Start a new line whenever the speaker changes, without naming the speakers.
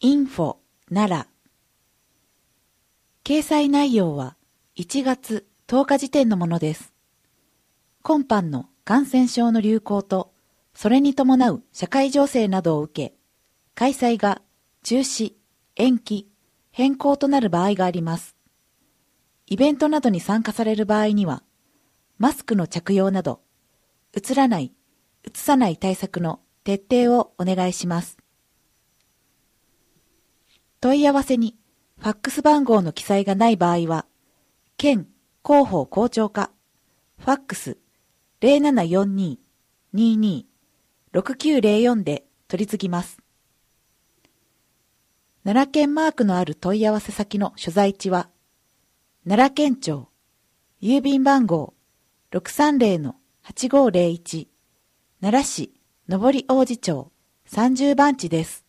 info 奈良。掲載内容は1月10日時点のものです。今般の感染症の流行と、それに伴う社会情勢などを受け、開催が中止、延期、変更となる場合があります。イベントなどに参加される場合には、マスクの着用など、うつらない、うつさない対策の徹底をお願いします。問い合わせにファックス番号の記載がない場合は、県広報校長課、ファックス 0742-22-6904 で取り次ぎます。奈良県マークのある問い合わせ先の所在地は、奈良県庁、郵便番号 630-8501、奈良市上り王子町30番地です。